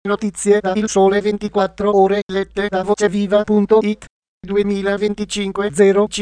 Notizie da Il Sole 24 Ore lette da voceviva.it 2025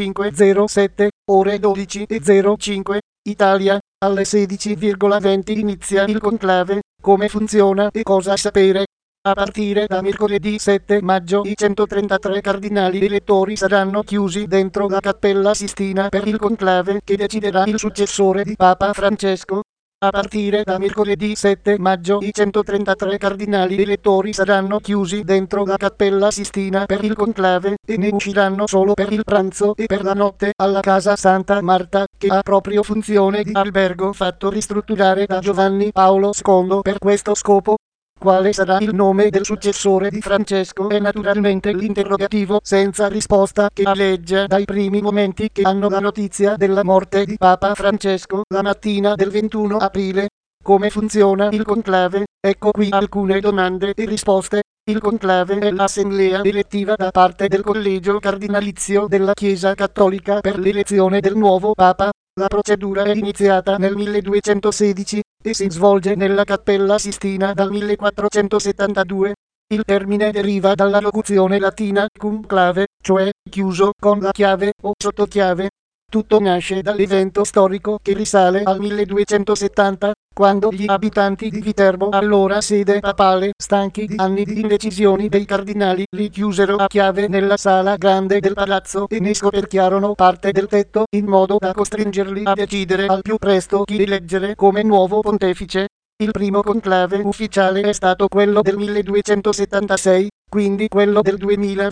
0507 ore 12:05 Italia, alle 16:20 inizia il conclave, come funziona e cosa sapere. A partire da mercoledì 7 maggio i 133 cardinali elettori saranno chiusi dentro la Cappella Sistina per il conclave che deciderà il successore di Papa Francesco. A partire da mercoledì 7 maggio i 133 cardinali elettori saranno chiusi dentro la Cappella Sistina per il conclave e ne usciranno solo per il pranzo e per la notte alla Casa Santa Marta, che ha proprio funzione di albergo fatto ristrutturare da Giovanni Paolo II per questo scopo. Quale sarà il nome del successore di Francesco è naturalmente l'interrogativo senza risposta che aleggia dai primi momenti che hanno la notizia della morte di Papa Francesco la mattina del 21 aprile. Come funziona il conclave? Ecco qui alcune domande e risposte. Il conclave è l'assemblea elettiva da parte del collegio cardinalizio della Chiesa Cattolica per l'elezione del nuovo Papa. La procedura è iniziata nel 1216 e si svolge nella Cappella Sistina dal 1472. Il termine deriva dalla locuzione latina cum clave, cioè chiuso con la chiave o sottochiave. Tutto nasce dall'evento storico che risale al 1270, quando gli abitanti di Viterbo, allora sede papale, stanchi di anni di indecisioni dei cardinali, li chiusero a chiave nella sala grande del palazzo e ne scoperchiarono parte del tetto, in modo da costringerli a decidere al più presto chi eleggere come nuovo pontefice. Il primo conclave ufficiale è stato quello del 1276, quindi quello del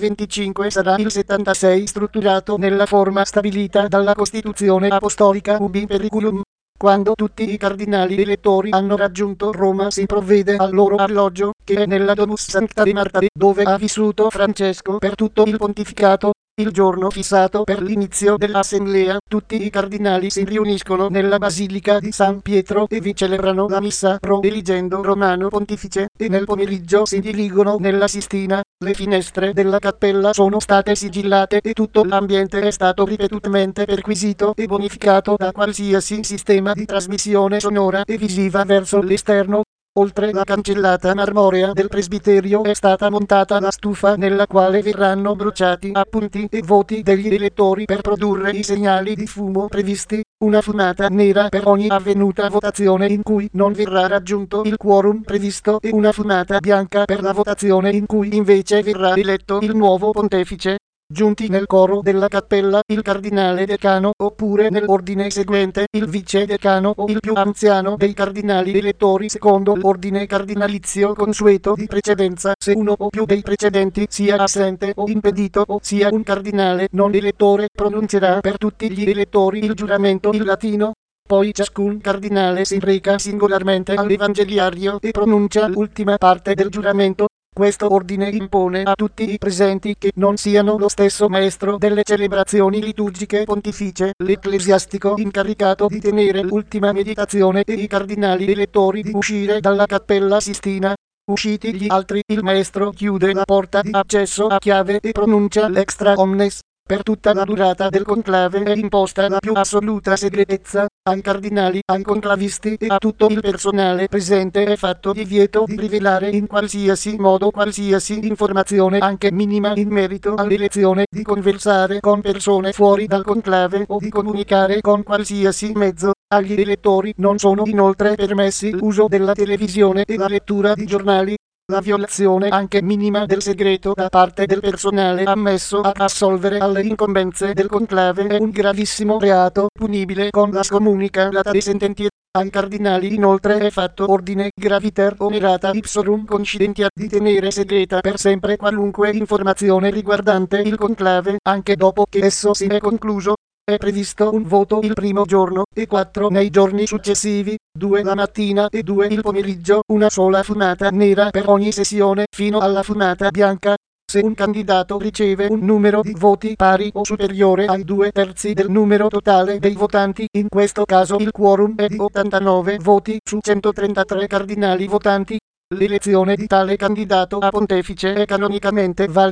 2025 sarà il 76 strutturato nella forma stabilita dalla Costituzione Apostolica Ubi Periculum. Quando tutti i cardinali elettori hanno raggiunto Roma si provvede al loro alloggio, che è nella Domus Sancta di Marta, dove ha vissuto Francesco per tutto il pontificato. Il giorno fissato per l'inizio dell'assemblea, tutti i cardinali si riuniscono nella Basilica di San Pietro e vi celebrano la missa pro eligendo Romano Pontifice, e nel pomeriggio si dirigono nella Sistina. Le finestre della cappella sono state sigillate e tutto l'ambiente è stato ripetutamente perquisito e bonificato da qualsiasi sistema di trasmissione sonora e visiva verso l'esterno. Oltre la cancellata marmorea del presbiterio è stata montata la stufa nella quale verranno bruciati appunti e voti degli elettori per produrre i segnali di fumo previsti, una fumata nera per ogni avvenuta votazione in cui non verrà raggiunto il quorum previsto e una fumata bianca per la votazione in cui invece verrà eletto il nuovo pontefice. Giunti nel coro della cappella il cardinale decano, oppure nell'ordine seguente il vice decano o il più anziano dei cardinali elettori secondo l'ordine cardinalizio consueto di precedenza, se uno o più dei precedenti sia assente o impedito o sia un cardinale non elettore, pronuncerà per tutti gli elettori il giuramento in latino. Poi ciascun cardinale si reca singolarmente all'evangeliario e pronuncia l'ultima parte del giuramento. Questo ordine impone a tutti i presenti che non siano lo stesso maestro delle celebrazioni liturgiche pontificie, l'ecclesiastico incaricato di tenere l'ultima meditazione e i cardinali elettori di uscire dalla Cappella Sistina. Usciti gli altri, il maestro chiude la porta di accesso a chiave e pronuncia l'extra omnes. Per tutta la durata del conclave è imposta la più assoluta segretezza. Ai cardinali, ai conclavisti e a tutto il personale presente è fatto divieto di rivelare in qualsiasi modo qualsiasi informazione anche minima in merito all'elezione, di conversare con persone fuori dal conclave o di comunicare con qualsiasi mezzo. Agli elettori non sono inoltre permessi l'uso della televisione e la lettura di giornali. La violazione anche minima del segreto da parte del personale ammesso a assolvere alle incombenze del conclave è un gravissimo reato punibile con la scomunica data de sententiae. Ai cardinali inoltre è fatto ordine graviter onerata ipsorum confidentia di tenere segreta per sempre qualunque informazione riguardante il conclave, anche dopo che esso si è concluso. È previsto un voto il primo giorno e 4 nei giorni successivi, 2 la mattina e 2 il pomeriggio, una sola fumata nera per ogni sessione fino alla fumata bianca. Se un candidato riceve un numero di voti pari o superiore ai 2/3 del numero totale dei votanti, in questo caso il quorum è di 89 voti su 133 cardinali votanti, l'elezione di tale candidato a pontefice è canonicamente valida.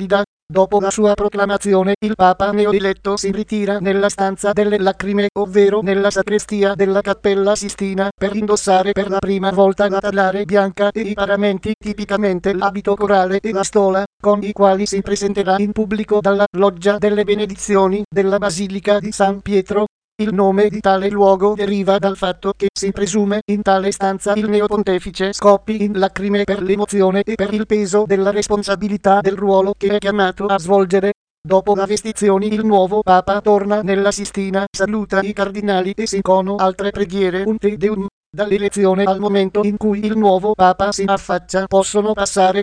Dopo la sua proclamazione, il Papa neoeletto si ritira nella stanza delle lacrime, ovvero nella sacrestia della Cappella Sistina, per indossare per la prima volta la talare bianca e i paramenti, tipicamente l'abito corale e la stola, con i quali si presenterà in pubblico dalla loggia delle benedizioni della Basilica di San Pietro. Il nome di tale luogo deriva dal fatto che si presume in tale stanza il neopontefice scoppi in lacrime per l'emozione e per il peso della responsabilità del ruolo che è chiamato a svolgere. Dopo la vestizione il nuovo Papa torna nella Sistina, saluta i cardinali e si incono altre preghiere un Te Deum. Dall'elezione al momento in cui il nuovo Papa si affaccia possono passare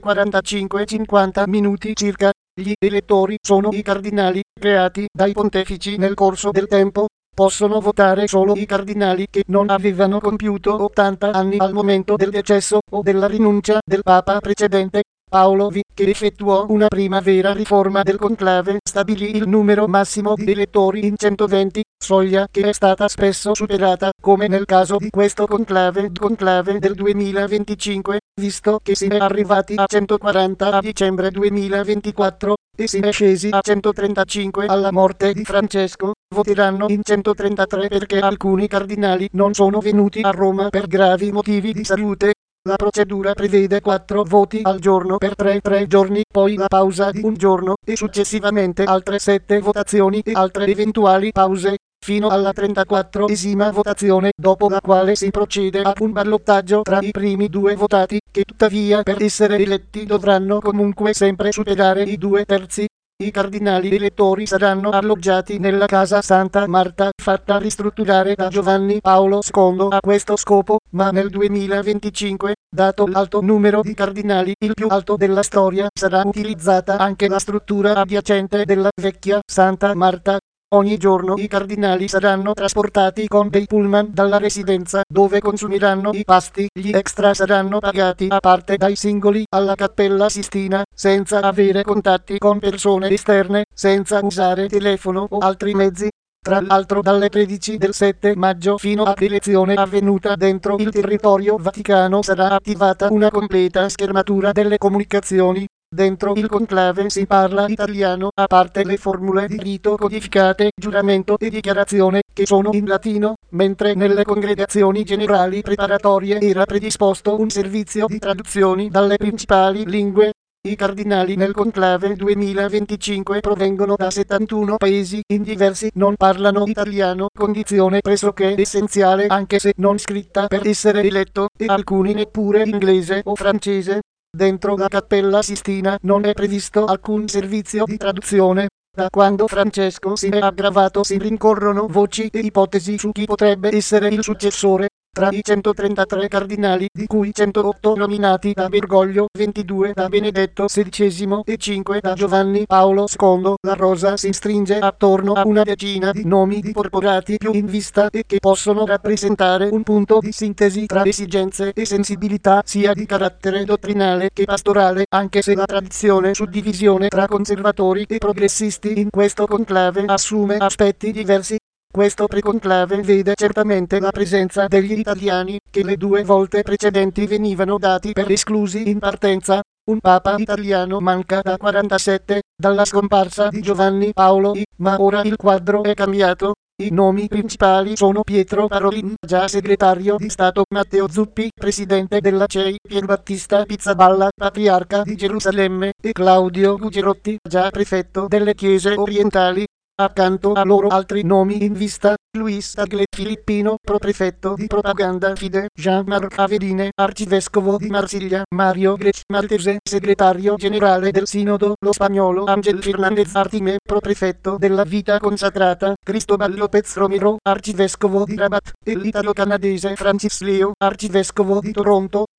45-50 minuti circa. Gli elettori sono i cardinali creati dai pontefici nel corso del tempo. Possono votare solo i cardinali che non avevano compiuto 80 anni al momento del decesso o della rinuncia del Papa precedente. Paolo V, che effettuò una prima vera riforma del conclave, stabilì il numero massimo di elettori in 120, soglia che è stata spesso superata, come nel caso di questo conclave del 2025, visto che si è arrivati a 140 a dicembre 2024, e si è scesi a 135 alla morte di Francesco. Voteranno in 133 perché alcuni cardinali non sono venuti a Roma per gravi motivi di salute. La procedura prevede 4 voti al giorno per 3 giorni, poi la pausa di un giorno, e successivamente altre 7 votazioni e altre eventuali pause, fino alla 34esima votazione, dopo la quale si procede ad un ballottaggio tra i primi 2 votati, che tuttavia per essere eletti dovranno comunque sempre superare i 2/3. I cardinali elettori saranno alloggiati nella Casa Santa Marta, fatta ristrutturare da Giovanni Paolo II a questo scopo, ma nel 2025, dato l'alto numero di cardinali, il più alto della storia, sarà utilizzata anche la struttura adiacente della vecchia Santa Marta. Ogni giorno i cardinali saranno trasportati con dei pullman dalla residenza, dove consumeranno i pasti. Gli extra saranno pagati a parte dai singoli alla Cappella Sistina, senza avere contatti con persone esterne, senza usare telefono o altri mezzi. Tra l'altro dalle 13 del 7 maggio fino all'elezione avvenuta dentro il territorio vaticano sarà attivata una completa schermatura delle comunicazioni. Dentro il conclave si parla italiano, a parte le formule di rito codificate, giuramento e dichiarazione, che sono in latino, mentre nelle congregazioni generali preparatorie era predisposto un servizio di traduzioni dalle principali lingue. I cardinali nel conclave 2025 provengono da 71 paesi, in diversi non parlano italiano, condizione pressoché essenziale anche se non scritta per essere eletto, e alcuni neppure inglese o francese. Dentro la Cappella Sistina non è previsto alcun servizio di traduzione. Da quando Francesco si è aggravato si rincorrono voci e ipotesi su chi potrebbe essere il successore. Tra i 133 cardinali, di cui 108 nominati da Bergoglio, 22 da Benedetto XVI e 5 da Giovanni Paolo II, la rosa si stringe attorno a una decina di nomi di corporati più in vista e che possono rappresentare un punto di sintesi tra esigenze e sensibilità sia di carattere dottrinale che pastorale, anche se la tradizione suddivisione tra conservatori e progressisti in questo conclave assume aspetti diversi. Questo preconclave vede certamente la presenza degli italiani, che le 2 volte precedenti venivano dati per esclusi in partenza. Un papa italiano manca da 47, dalla scomparsa di Giovanni Paolo I, ma ora il quadro è cambiato. I nomi principali sono Pietro Parolin, già segretario di Stato, Matteo Zuppi, presidente della CEI, Pierbattista Pizzaballa, patriarca di Gerusalemme, e Claudio Gugerotti, già prefetto delle Chiese Orientali. Accanto a loro altri nomi in vista: Luis Tagle Filippino, proprefetto di Propaganda Fide, Jean-Marc Avedine, arcivescovo di Marsiglia, Mario Grech Maltese, segretario generale del Sinodo, lo spagnolo Ángel Fernández Artime, proprefetto della Vita Consacrata, Cristobal López Romero, arcivescovo di Rabat, e l'italo-canadese Francis Leo, arcivescovo di Toronto.